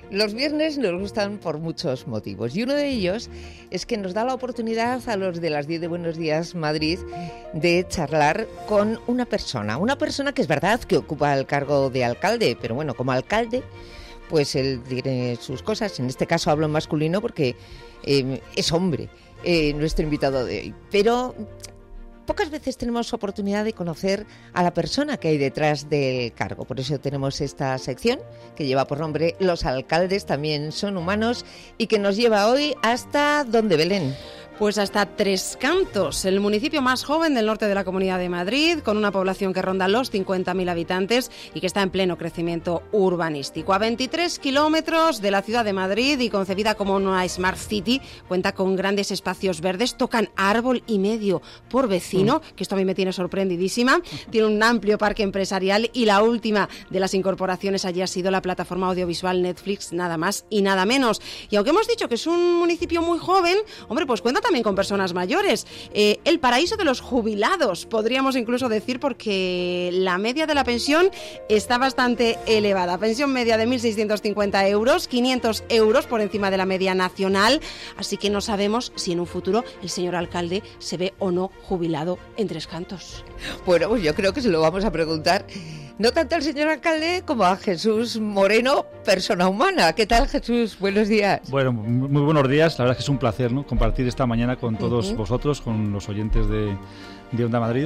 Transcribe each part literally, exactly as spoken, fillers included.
Los viernes nos gustan por muchos motivos y uno de ellos es que nos da la oportunidad a los de las diez de Buenos Días Madrid de charlar con una persona, una persona que es verdad que ocupa el cargo de alcalde, pero bueno, como alcalde, pues él tiene sus cosas. En este caso hablo en masculino porque eh, es hombre, eh, nuestro invitado de hoy, pero pocas veces tenemos oportunidad de conocer a la persona que hay detrás del cargo. Por eso tenemos esta sección que lleva por nombre Los alcaldes también son humanos y que nos lleva hoy hasta ¿dónde, Belén? Pues hasta Tres Cantos, el municipio más joven del norte de la Comunidad de Madrid, con una población que ronda los cincuenta mil habitantes y que está en pleno crecimiento urbanístico. A veintitrés kilómetros de la ciudad de Madrid y concebida como una Smart City, cuenta con grandes espacios verdes, tocan árbol y medio por vecino, mm. que esto a mí me tiene sorprendidísima. Tiene un amplio parque empresarial y la última de las incorporaciones allí ha sido la plataforma audiovisual Netflix, nada más y nada menos. Y aunque hemos dicho que es un municipio muy joven, hombre, pues cuenta también con personas mayores. Eh, el paraíso de los jubilados, podríamos incluso decir, porque la media de la pensión está bastante elevada. Pensión media de mil seiscientos cincuenta euros, quinientos euros por encima de la media nacional, así que no sabemos si en un futuro el señor alcalde se ve o no jubilado en Tres Cantos. Bueno, pues yo creo que se lo vamos a preguntar no tanto al señor alcalde como a Jesús Moreno, persona humana. ¿Qué tal, Jesús? Buenos días. Bueno, muy buenos días. La verdad es que es un placer, ¿no?, compartir esta mañana con todos uh-huh. vosotros, con los oyentes de, de Onda Madrid.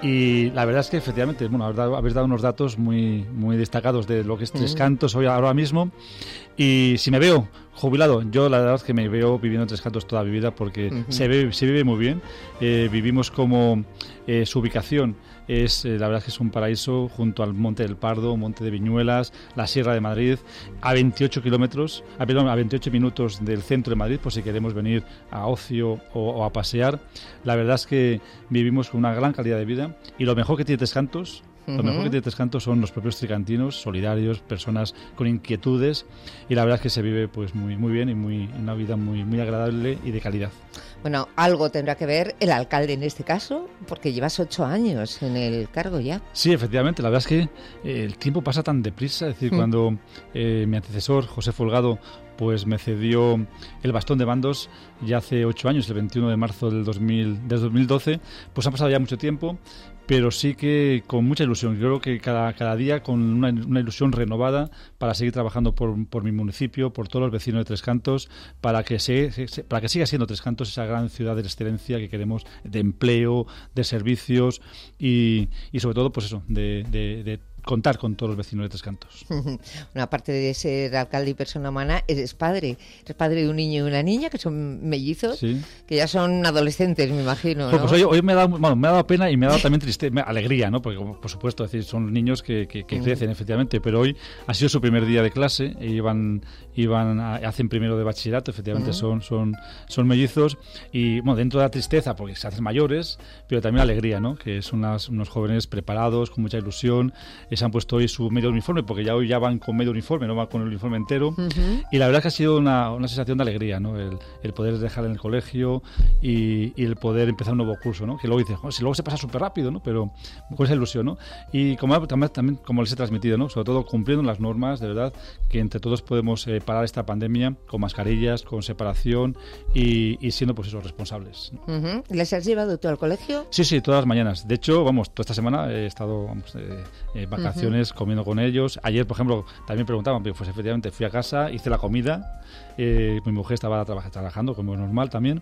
Y la verdad es que efectivamente, bueno, habéis dado, habéis dado unos datos muy, muy destacados de lo que es Tres Cantos hoy ahora mismo. Y si me veo jubilado, yo la verdad es que me veo viviendo en Tres Cantos toda mi vida porque uh-huh. se, ve, se vive muy bien. Eh, vivimos como eh, su ubicación es, eh, la verdad es que es un paraíso junto al Monte del Pardo, Monte de Viñuelas, la Sierra de Madrid, a veintiocho kilómetros, a, perdón, a veintiocho minutos del centro de Madrid, por si queremos venir a ocio o, o a pasear. La verdad es que vivimos con una gran calidad de vida y lo mejor que tiene Tres Cantos, lo mejor que tiene Tres Cantos son los propios tricantinos, solidarios, personas con inquietudes, y la verdad es que se vive pues muy muy bien y muy una vida muy muy agradable y de calidad. Bueno, algo tendrá que ver el alcalde en este caso, porque llevas ocho años en el cargo ya. Sí, efectivamente, la verdad es que eh, el tiempo pasa tan deprisa, es decir, mm. cuando eh, mi antecesor, José Folgado, pues me cedió el bastón de mandos ya hace ocho años, el veintiuno de marzo del, dos mil, del dos mil doce, pues ha pasado ya mucho tiempo, pero sí que con mucha ilusión. Yo creo que cada, cada día con una, una ilusión renovada para seguir trabajando por, por mi municipio, por todos los vecinos de Tres Cantos, para que, se, se, para que siga siendo Tres Cantos esa gran ciudad de excelencia que queremos, de empleo, de servicios y, y sobre todo, pues eso, de, de, de contar con todos los vecinos de Tres Cantos. Una parte de ser alcalde y persona humana, eres padre. Eres padre de un niño y una niña que son mellizos, sí. que ya son adolescentes, me imagino, ¿no? Pues, pues hoy, hoy me, ha dado, bueno, me ha dado pena y me ha dado también tristeza, alegría, ¿no? Porque, por supuesto, es decir, son niños que, que, que crecen, efectivamente, pero hoy ha sido su primer día de clase, e iban, iban a, hacen primero de bachillerato, efectivamente, uh-huh. son, son, son mellizos, y bueno, dentro de la tristeza, porque se hacen mayores, pero también alegría, ¿no? Que son unas, unos jóvenes preparados, con mucha ilusión, se han puesto hoy su medio uniforme, porque ya hoy ya van con medio uniforme, no van con el uniforme entero, uh-huh. y la verdad es que ha sido una, una sensación de alegría, ¿no? El, el poder dejar en el colegio y, y el poder empezar un nuevo curso, ¿no? Que luego dices, si luego se pasa súper rápido, ¿no? Pero con esa ilusión, ¿no? Y como también, también como les he transmitido, ¿no? Sobre todo cumpliendo las normas, de verdad, que entre todos podemos eh, parar esta pandemia con mascarillas, con separación y, y siendo, pues, esos responsables, ¿no? Uh-huh. ¿Les has llevado tú al colegio? Sí, sí, todas las mañanas. De hecho, vamos, toda esta semana he estado, vamos, eh, eh, vacaciones, uh-huh. comiendo con ellos. Ayer, por ejemplo, también preguntaban, pues efectivamente fui a casa, hice la comida, eh, mi mujer estaba traba- trabajando, como es normal también,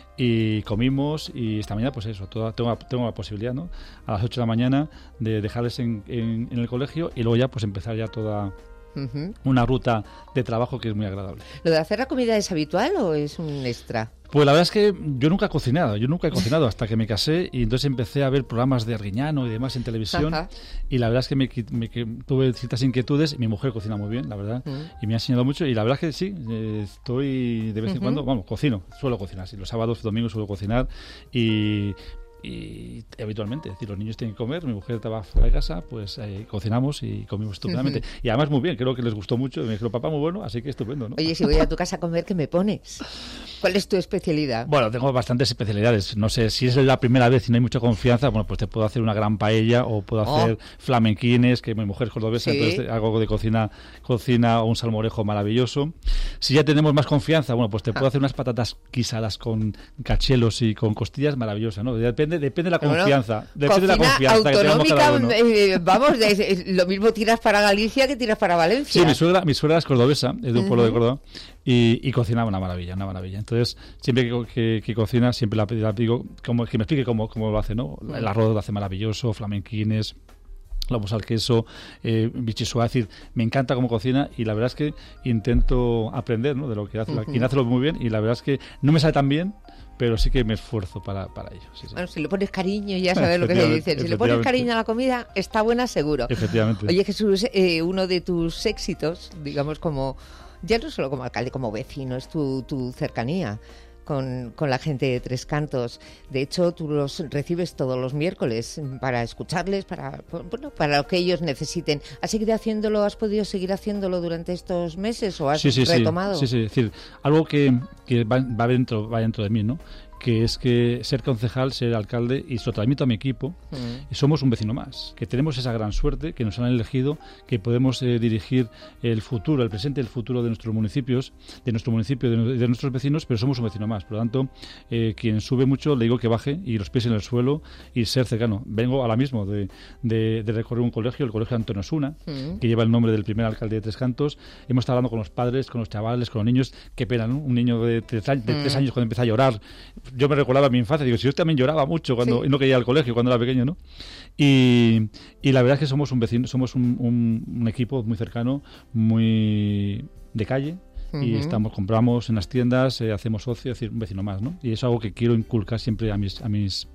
y comimos, y esta mañana, pues eso, toda, tengo, tengo la posibilidad, ¿no?, a las ocho de la mañana de dejarles en, en, en el colegio y luego ya pues empezar ya toda uh-huh. una ruta de trabajo que es muy agradable. ¿Lo de hacer la comida es habitual o es un extra? Pues la verdad es que yo nunca he cocinado, yo nunca he cocinado hasta que me casé y entonces empecé a ver programas de Arguiñano y demás en televisión. Ajá. Y la verdad es que me, me que tuve ciertas inquietudes. Mi mujer cocina muy bien, la verdad, uh-huh. y me ha enseñado mucho y la verdad es que sí, eh, estoy de vez en uh-huh. cuando, vamos, cocino, suelo cocinar, sí, los sábados, domingos suelo cocinar y... y habitualmente, es decir, los niños tienen que comer, mi mujer estaba fuera de casa, pues eh, cocinamos y comimos estupendamente. Uh-huh. Y además muy bien, creo que les gustó mucho, y me dijeron, papá, muy bueno, así que estupendo, ¿no? Oye, si voy a tu casa a comer, ¿qué me pones? ¿Cuál es tu especialidad? Bueno, tengo bastantes especialidades, no sé, si es la primera vez y no hay mucha confianza, bueno, pues te puedo hacer una gran paella o puedo hacer oh. flamenquines, que mi mujer es cordobesa, ¿sí? Entonces algo de cocina, cocina o un salmorejo maravilloso. Si ya tenemos más confianza, bueno, pues te puedo ah. hacer unas patatas guisadas con cachelos y con costillas maravillosas, ¿no? Depende, depende de la confianza. Bueno, depende de la confianza autonómica, que eh, vamos, de, de, lo mismo tiras para Galicia que tiras para Valencia. Sí, mi suegra, mi suegra es cordobesa, es de un uh-huh. pueblo de Córdoba, y, y cocinaba una maravilla, una maravilla. Entonces, siempre que, que, que cocina, siempre la, la digo como, que me explique cómo, cómo lo hace, ¿no? El arroz lo hace maravilloso, flamenquines, lomos al queso, eh, bichisuá, es decir, me encanta cómo cocina y la verdad es que intento aprender, ¿no? De lo que hace, uh-huh. quien hace lo muy bien, y la verdad es que no me sale tan bien, pero sí que me esfuerzo para, para ello. Sí, sí. Bueno, si le pones cariño, ya sabes lo que se dice. Si le pones cariño a la comida, está buena seguro. Efectivamente. Oye, Jesús, eh, uno de tus éxitos, digamos, como ya no solo como alcalde, como vecino, es tu, tu cercanía con, con la gente de Tres Cantos. De hecho, tú los recibes todos los miércoles para escucharles, para, bueno, para lo que ellos necesiten. ¿Has seguido haciéndolo, has podido seguir haciéndolo durante estos meses o has sí, sí, retomado? Sí, sí, sí, es decir, algo que, que va, va, dentro, va dentro de mí, ¿no? Que es que ser concejal, ser alcalde, y se lo transmito a mi equipo, mm. y somos un vecino más, que tenemos esa gran suerte, que nos han elegido, que podemos eh, dirigir el futuro, el presente y el futuro de nuestros municipios, de nuestro municipio, de, de nuestros vecinos, pero somos un vecino más. Por lo tanto, eh, quien sube mucho, le digo que baje y los pies en el suelo y ser cercano. Vengo ahora mismo de, de, de recorrer un colegio, el colegio Antonio Osuna, mm. que lleva el nombre del primer alcalde de Tres Cantos. Hemos estado hablando con los padres, con los chavales, con los niños. Qué pena, ¿no? Un niño de tres, de tres mm. años cuando empieza a llorar. Yo me recordaba mi infancia, digo, si yo también lloraba mucho cuando sí. no quería ir al colegio cuando era pequeño, ¿no? Y, y la verdad es que somos un vecino, somos un, un, un equipo muy cercano, muy de calle, uh-huh. y estamos, compramos en las tiendas, eh, hacemos socio, es decir, un vecino más, ¿no? Y es algo que quiero inculcar siempre a mis, a mis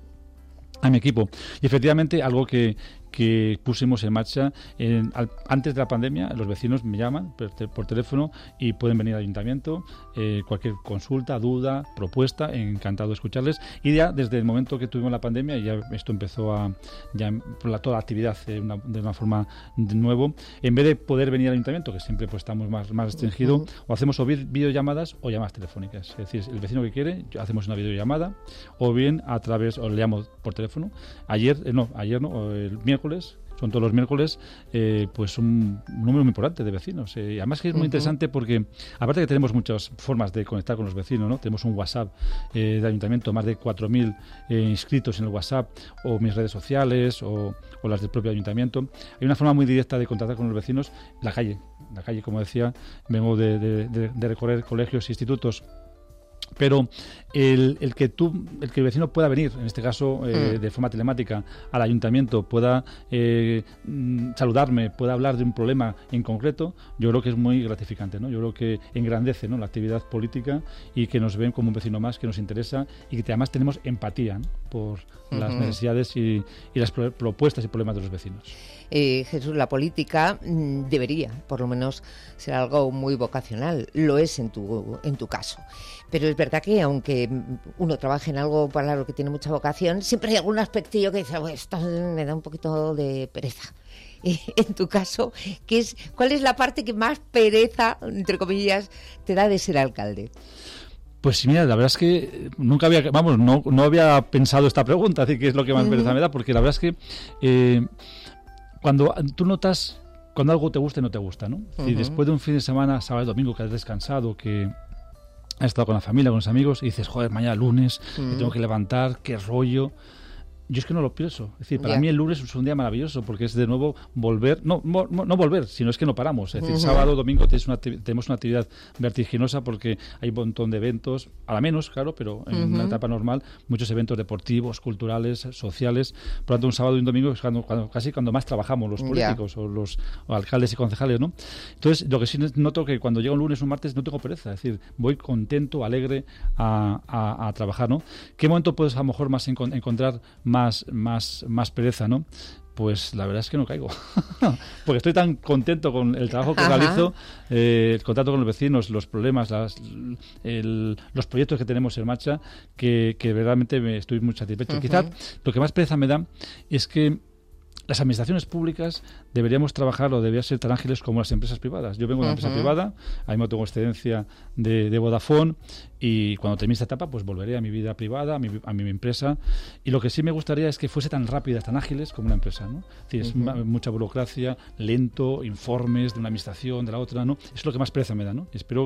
a mi equipo. Y efectivamente, algo que que pusimos en marcha en, al, antes de la pandemia, los vecinos me llaman por, por teléfono y pueden venir al ayuntamiento, eh, cualquier consulta, duda, propuesta, encantado de escucharles. Y ya desde el momento que tuvimos la pandemia, ya esto empezó a ya la, toda la actividad de una, de una forma de nuevo, en vez de poder venir al ayuntamiento, que siempre pues estamos más, más restringido, uh-huh. o hacemos o videollamadas o llamadas telefónicas. Es decir, el vecino que quiere, hacemos una videollamada, o bien a través, o le llamo por teléfono. Ayer, eh, no, ayer no, el miércoles son todos los miércoles, eh, pues un, un número muy importante de vecinos. Eh, además que es muy uh-huh. interesante porque, aparte que tenemos muchas formas de conectar con los vecinos, ¿no? Tenemos un WhatsApp eh, de ayuntamiento, más de cuatro mil eh, inscritos en el WhatsApp, o mis redes sociales, o, o las del propio ayuntamiento. Hay una forma muy directa de contactar con los vecinos, la calle. La calle, como decía, vengo de, de, de, de recorrer colegios e institutos. Pero el, el que tú, el que el vecino pueda venir, en este caso eh, mm. de forma telemática, al ayuntamiento, pueda eh, saludarme, pueda hablar de un problema en concreto, yo creo que es muy gratificante, ¿no? Yo creo que engrandece, ¿no?, la actividad política, y que nos ven como un vecino más, que nos interesa, y que además tenemos empatía, ¿no?, por uh-huh. las necesidades y, y las pro- propuestas y problemas de los vecinos. Eh, Jesús, la política mmm, debería, por lo menos, ser algo muy vocacional. Lo es en tu, en tu caso. Pero es verdad que, aunque uno trabaje en algo para lo que tiene mucha vocación, siempre hay algún aspectillo que dice, bueno, esto me da un poquito de pereza. En tu caso, ¿qué es, ¿cuál es la parte que más pereza, entre comillas, te da de ser alcalde? Pues mira, la verdad es que nunca había, vamos, no, no había pensado esta pregunta, así que es lo que más uh-huh. pereza me da, porque la verdad es que eh, cuando tú notas cuando algo te gusta y no te gusta, ¿no? Uh-huh. Y después de un fin de semana, sábado y domingo, que has descansado, que has estado con la familia, con los amigos, y dices, joder, mañana lunes, uh-huh. me tengo que levantar, qué rollo. Yo es que no lo pienso. Es decir, para yeah. mí el lunes es un día maravilloso porque es de nuevo volver, no no, no volver, sino es que no paramos. Es decir, uh-huh. sábado, domingo tenemos una, tenemos una actividad vertiginosa porque hay un montón de eventos, a la menos, claro, pero en uh-huh. una etapa normal, muchos eventos deportivos, culturales, sociales. Por lo tanto, un sábado y un domingo es cuando, cuando, casi cuando más trabajamos los políticos yeah. o los o alcaldes y concejales, ¿no? Entonces, lo que sí noto que cuando llega un lunes o un martes no tengo pereza. Es decir, voy contento, alegre a, a, a trabajar, ¿no? ¿Qué momento puedes a lo mejor más encon- encontrar más Más, más, más pereza, ¿no? pues la verdad es que no caigo. Porque estoy tan contento con el trabajo que Ajá. realizo, eh, el contacto con los vecinos, los problemas, las, el, los proyectos que tenemos en marcha, que, que realmente me estoy muy satisfecho. Uh-huh. Quizás lo que más pereza me da es que las administraciones públicas deberíamos trabajar o deberían ser tan ágiles como las empresas privadas. Yo vengo de una uh-huh. empresa privada, ahí me tengo excedencia de, de Vodafone, y cuando termine esta etapa pues volveré a mi vida privada, a mi, a mi empresa, y lo que sí me gustaría es que fuese tan rápidas, tan ágiles como una empresa, ¿no? Es decir, uh-huh. es mucha burocracia, lento, informes de una administración, de la otra, ¿no? Eso es lo que más pereza me da, ¿no? Y espero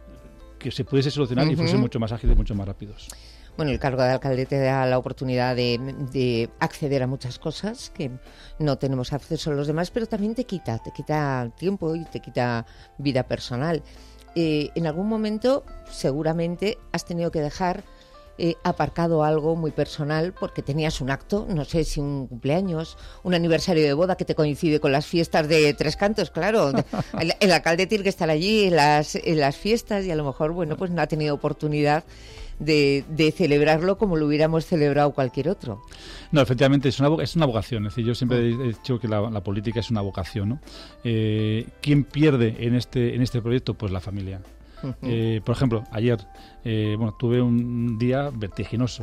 que se pudiese solucionar uh-huh. y fuesen mucho más ágiles, mucho más rápidos. Bueno, el cargo de alcalde te da la oportunidad de, de acceder a muchas cosas que no tenemos acceso a los demás, pero también te quita, te quita tiempo y te quita vida personal. Eh, en algún momento seguramente has tenido que dejar eh, aparcado algo muy personal porque tenías un acto, no sé si un cumpleaños, un aniversario de boda que te coincide con las fiestas de Tres Cantos, claro. El, el alcalde tiene que estar allí en las, en las fiestas y a lo mejor, bueno, pues no ha tenido oportunidad De, de celebrarlo como lo hubiéramos celebrado cualquier otro. No, efectivamente es una, es una vocación. Es decir, yo siempre he dicho que la, la política es una vocación, ¿no? Eh, ¿Quién pierde en este en este proyecto? Pues la familia. Uh-huh. Eh, por ejemplo, ayer eh, bueno, tuve un día vertiginoso.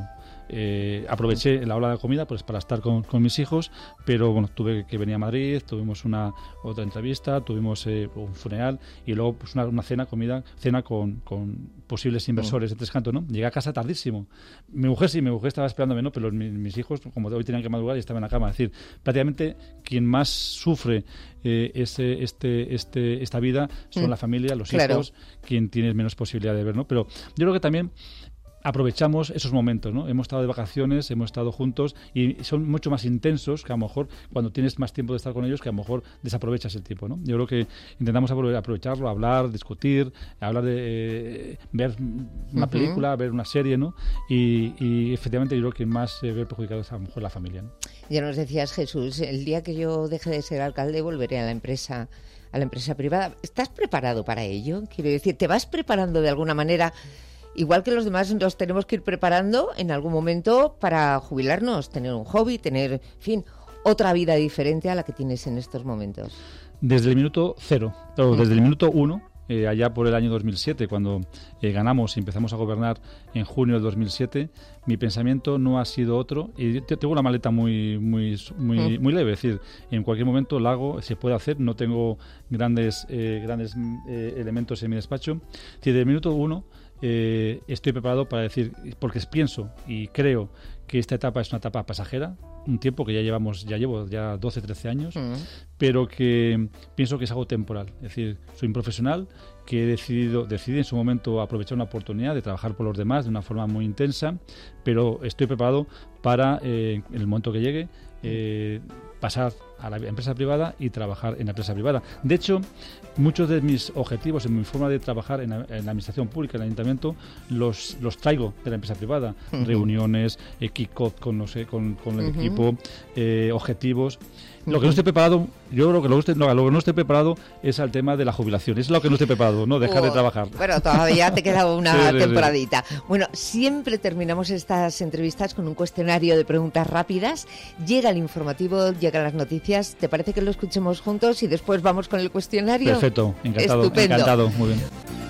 Eh, aproveché la hora de comida pues para estar con, con mis hijos, pero bueno, tuve que venir a Madrid, tuvimos una otra entrevista, tuvimos eh, un funeral y luego pues una, una cena, comida, cena con, con posibles inversores de Tres Cantos, ¿no? Llegué a casa tardísimo. Mi mujer sí, mi mujer estaba esperándome, ¿no? Pero mis, mis hijos, como hoy tenían que madrugar, y estaban en la cama. Es decir, prácticamente quien más sufre eh, ese, este, este, esta vida son mm. la familia, los claro. hijos, quien tiene menos posibilidad de ver, ¿no? Pero yo creo que también aprovechamos esos momentos, ¿no? Hemos estado de vacaciones, hemos estado juntos y son mucho más intensos que a lo mejor cuando tienes más tiempo de estar con ellos, que a lo mejor desaprovechas el tiempo, ¿no? Yo creo que intentamos aprovecharlo, hablar, discutir, hablar de eh, ver una uh-huh. película, ver una serie, ¿no? Y, y efectivamente yo creo que más se ve perjudicado es a lo mejor la familia, ¿no? Ya nos decías, Jesús, el día que yo deje de ser alcalde volveré a la empresa, a la empresa privada. ¿Estás preparado para ello? Quiero decir, ¿te vas preparando de alguna manera? Igual que los demás nos tenemos que ir preparando en algún momento para jubilarnos, tener un hobby, tener, en fin, otra vida diferente a la que tienes en estos momentos. Desde el minuto cero, o desde el minuto uno, eh, allá por el año dos mil siete, cuando eh, ganamos y empezamos a gobernar en junio del dos mil siete, mi pensamiento no ha sido otro. Y yo tengo una maleta muy muy muy, muy leve, es decir, en cualquier momento la hago, se puede hacer, no tengo grandes, eh, grandes eh, elementos en mi despacho. Es decir, desde el minuto uno, Eh, estoy preparado para decir, porque pienso y creo que esta etapa es una etapa pasajera, un tiempo que ya llevamos, ya llevo ya doce, trece años, uh-huh. pero que pienso que es algo temporal. Es decir, soy un profesional que he decidido, decidí en su momento aprovechar una oportunidad de trabajar por los demás de una forma muy intensa, pero estoy preparado para, eh, en el momento que llegue, eh, pasar a la empresa privada y trabajar en la empresa privada. De hecho, muchos de mis objetivos en mi forma de trabajar en la, en la administración pública, en el ayuntamiento, los, los traigo de la empresa privada. Uh-huh. Reuniones, eh, kick-off con, no sé, con, con el uh-huh. equipo, eh, objetivos. Lo que no estoy preparado, yo creo que lo que, estoy, no, lo que no estoy preparado es al tema de la jubilación. Es lo que no estoy preparado, no dejar oh, de trabajar. Bueno, todavía te queda una sí, temporadita. Sí, sí. Bueno, siempre terminamos estas entrevistas con un cuestionario de preguntas rápidas. Llega el informativo, llegan las noticias. ¿Te parece que lo escuchemos juntos y después vamos con el cuestionario? Perfecto, encantado. Estupendo. Encantado, muy bien.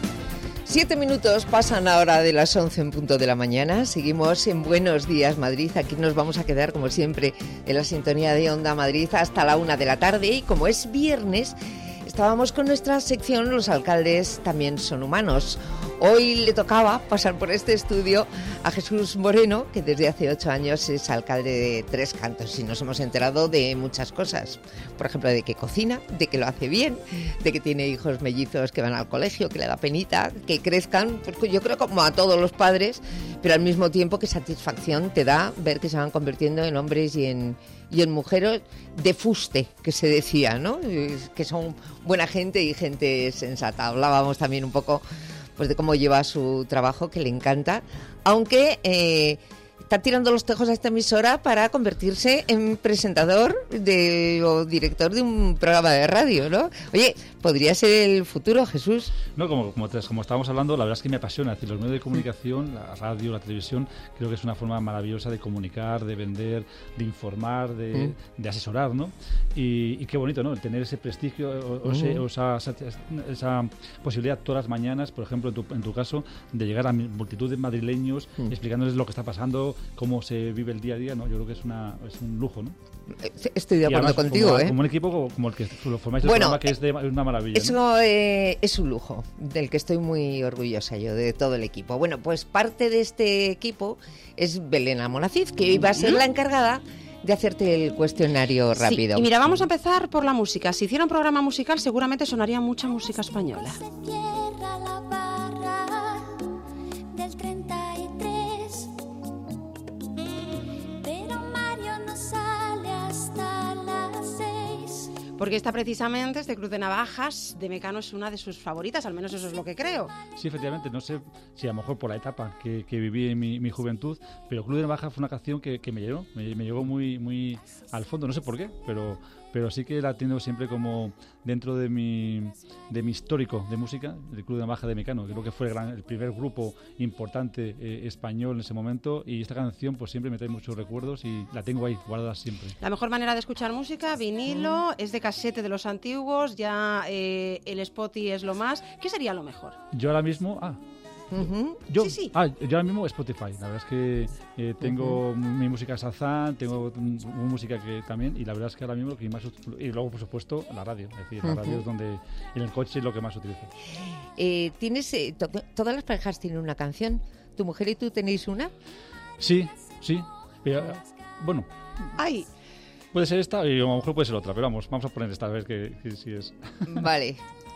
Siete minutos pasan ahora de las once en punto de la mañana. Seguimos en Buenos Días Madrid. Aquí nos vamos a quedar, como siempre, en la sintonía de Onda Madrid hasta la una de la tarde. Y como es viernes, estábamos con nuestra sección Los alcaldes también son humanos. Hoy le tocaba pasar por este estudio a Jesús Moreno, que desde hace ocho años es alcalde de Tres Cantos, y nos hemos enterado de muchas cosas. Por ejemplo, de que cocina, de que lo hace bien, de que tiene hijos mellizos que van al colegio, que le da penita, que crezcan, pues yo creo como a todos los padres, pero al mismo tiempo qué satisfacción te da ver que se van convirtiendo en hombres y en, y en mujeres de fuste, que se decía, ¿no? Que son buena gente y gente sensata. Hablábamos también un poco pues de cómo lleva su trabajo, que le encanta, aunque eh, está tirando los tejos a esta emisora para convertirse en presentador de, o director de un programa de radio, ¿no? Oye, podría ser el futuro, Jesús. No, como, como, como estábamos hablando, la verdad es que me apasiona. Es decir, los medios de comunicación, la radio, la televisión, creo que es una forma maravillosa de comunicar, de vender, de informar, de, mm. de asesorar, ¿no? Y, y qué bonito, ¿no? El tener ese prestigio o, o, mm. ese, o esa, esa, esa posibilidad todas las mañanas, por ejemplo, en tu, en tu caso, de llegar a multitud de madrileños mm. explicándoles lo que está pasando, cómo se vive el día a día, ¿no? Yo creo que es, una, es un lujo, ¿no? Estoy de acuerdo además, contigo, como, ¿eh? Como un equipo como el que lo formáis, bueno, programa, que es de una maravilla. Eso ¿no? eh, es un lujo, del que estoy muy orgullosa yo, de todo el equipo. Bueno, pues parte de este equipo es Belén Almonacid, que hoy va a ser la encargada de hacerte el cuestionario rápido. Sí, y mira, vamos a empezar por la música. Si hiciera un programa musical, seguramente sonaría mucha música española. Se cierra la barra del treinta y tres, pero Mario no sale hasta las seis. Porque esta precisamente, este Cruz de Navajas de Mecano, es una de sus favoritas, al menos eso es lo que creo. Sí, efectivamente, no sé si a lo mejor por la etapa que, que viví en mi, mi juventud, pero Cruz de Navajas fue una canción que, que me llegó, me, me llegó muy, muy al fondo, no sé por qué, pero... pero sí que la tengo siempre como dentro de mi de mi histórico de música, el Club de Navaja de Mecano. Creo que fue el, gran, el primer grupo importante eh, español en ese momento, y esta canción pues siempre me trae muchos recuerdos y la tengo ahí guardada siempre. La mejor manera de escuchar música, vinilo, es de casete de los antiguos, ya eh, el Spotify es lo más. ¿Qué sería lo mejor? Yo ahora mismo... ah Uh-huh. Yo, sí, sí. Ah, yo ahora mismo Spotify, la verdad es que eh, tengo uh-huh. mi música Shazam, tengo m- música que también, y la verdad es que ahora mismo lo que más ut- y luego por supuesto la radio, es decir, la uh-huh. radio es donde en el coche es lo que más utilizo. Eh, ¿tienes eh, to- todas las parejas tienen una canción? ¿Tu mujer y tú tenéis una? Sí, sí, pero, bueno. Ay. Puede ser esta y a lo mejor puede ser otra, pero vamos, vamos a poner esta a ver que, que si es. Vale.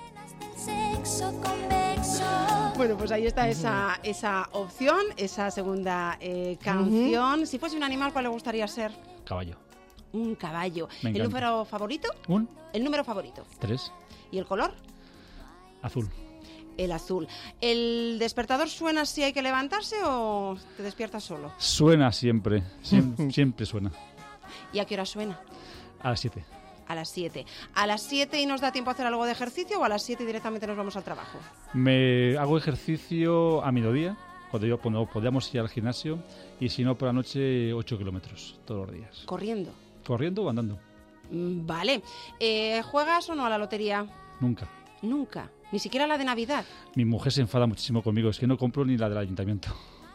Sexo convexo. Bueno, pues ahí está esa, esa opción, esa segunda eh, canción. Uh-huh. Si fuese un animal, ¿cuál le gustaría ser? Caballo. Un caballo. Me ¿El encanta. número favorito? ¿Un? El número favorito. Tres. ¿Y el color? Azul. El azul. ¿El despertador suena si hay que levantarse o te despiertas solo? Suena siempre, siempre, siempre suena. ¿Y a qué hora suena? A las siete. A las siete. ¿A las siete y nos da tiempo a hacer algo de ejercicio o a las siete directamente nos vamos al trabajo? Me hago ejercicio a mediodía, cuando yo cuando podíamos ir al gimnasio, y si no por la noche ocho kilómetros todos los días. ¿Corriendo? ¿Corriendo o andando? Mm, vale. Eh, ¿Juegas o no a la lotería? Nunca. Nunca. Ni siquiera la de Navidad. Mi mujer se enfada muchísimo conmigo, es que no compro ni la del ayuntamiento.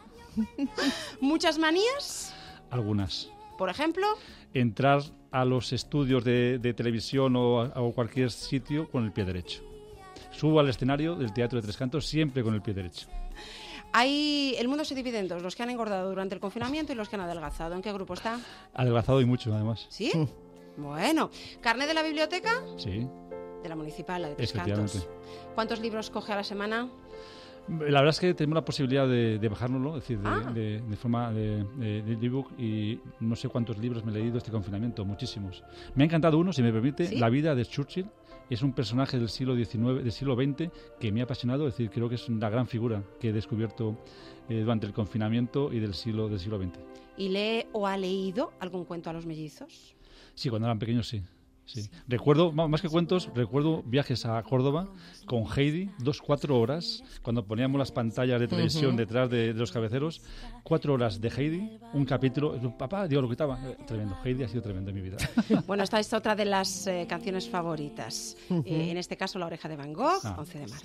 ¿Muchas manías? Algunas. Por ejemplo... Entrar a los estudios de, de televisión o, a, o cualquier sitio con el pie derecho. Subo al escenario del Teatro de Tres Cantos siempre con el pie derecho. Hay, el mundo se divide en dos, los que han engordado durante el confinamiento y los que han adelgazado. ¿En qué grupo está? Adelgazado y mucho, además. ¿Sí? Bueno. ¿Carné de la biblioteca? Sí. De la municipal, la de Tres Efectivamente. Cantos. ¿Cuántos libros coge a la semana? La verdad es que tenemos la posibilidad de, de bajárnoslo, es decir, de, ah. de, de forma de, de, de ebook, y no sé cuántos libros me he leído este confinamiento, muchísimos. Me ha encantado uno, si me permite, ¿sí? La vida de Churchill. Es un personaje del siglo diecinueve, del siglo veinte, que me ha apasionado, es decir, creo que es una gran figura que he descubierto eh, durante el confinamiento y del siglo, del siglo veinte. ¿Y lee o ha leído algún cuento a los mellizos? Sí, cuando eran pequeños sí. Sí. Recuerdo, más que cuentos, recuerdo viajes a Córdoba con Heidi, dos, cuatro horas, cuando poníamos las pantallas de televisión uh-huh. detrás de, de los cabeceros, cuatro horas de Heidi, un capítulo, papá, Dios lo quitaba, eh, tremendo, Heidi ha sido tremendo en mi vida. Bueno, esta es otra de las eh, canciones favoritas, uh-huh. eh, en este caso La oreja de Van Gogh, ah. once de marzo.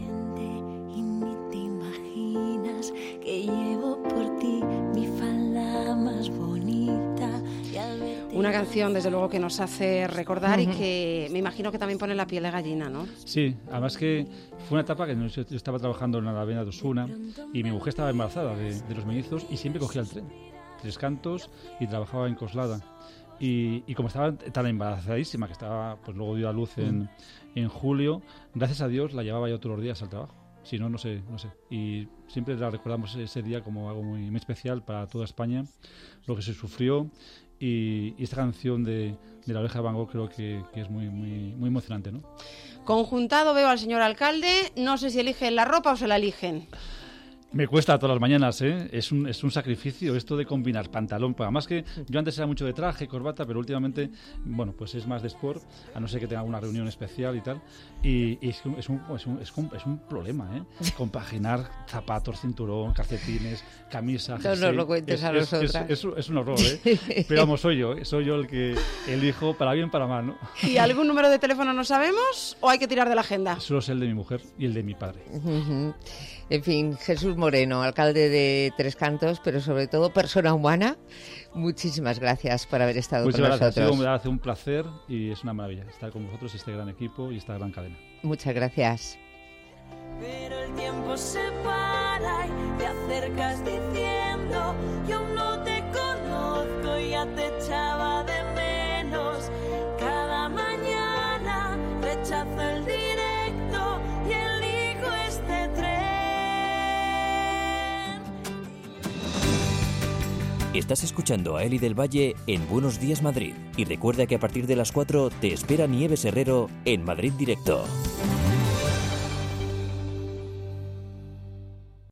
Y ni te imaginas que llevo por ti mi falda más bonita. Una canción, desde luego, que nos hace recordar uh-huh. y que me imagino que también pone la piel de gallina, ¿no? Sí, además que fue una etapa que yo estaba trabajando en la Alameda de Osuna y mi mujer estaba embarazada de, de los mellizos y siempre cogía el tren, Tres Cantos, y trabajaba en Coslada. Y, y como estaba tan embarazadísima, que estaba, pues luego dio a luz en, en julio, gracias a Dios la llevaba yo todos los días al trabajo. Si no, no sé, no sé. Y siempre la recordamos ese día como algo muy, muy especial para toda España, lo que se sufrió. Y, y esta canción de, de La oreja de Van Gogh creo que, que es muy, muy, muy emocionante, ¿no? Conjuntado veo al señor alcalde, no sé si eligen la ropa o se la eligen. Me cuesta todas las mañanas, ¿eh? Es un, es un sacrificio esto de combinar pantalón. Además que yo antes era mucho de traje, corbata, pero últimamente, bueno, pues es más de sport, a no ser que tenga alguna reunión especial y tal. Y, y es, un, es, un, es, un, es, un, es un problema, ¿eh? Compaginar zapatos, cinturón, calcetines, camisa, No nos lo cuentes es, a es, nosotras. Es, es, es un horror, ¿eh? Pero vamos, soy yo, soy yo el que elijo para bien, para mal, ¿no? ¿Y algún número de teléfono no sabemos o hay que tirar de la agenda? Solo es el de mi mujer y el de mi padre. Uh-huh. En fin, Jesús Moreno, alcalde de Tres Cantos, pero sobre todo persona humana, muchísimas gracias por haber estado Muchas con gracias. nosotros. Ha sido, me hace un placer y es una maravilla estar con vosotros, este gran equipo y esta gran cadena. Muchas gracias. Pero el tiempo se para y te acercas diciendo: yo aún no te conozco y ya te echaba de menos. Cada mañana rechazo el directo y elijo este tren. Estás escuchando a Eli del Valle en Buenos Días Madrid. Y recuerda que a partir de las cuatro te espera Nieves Herrero en Madrid Directo.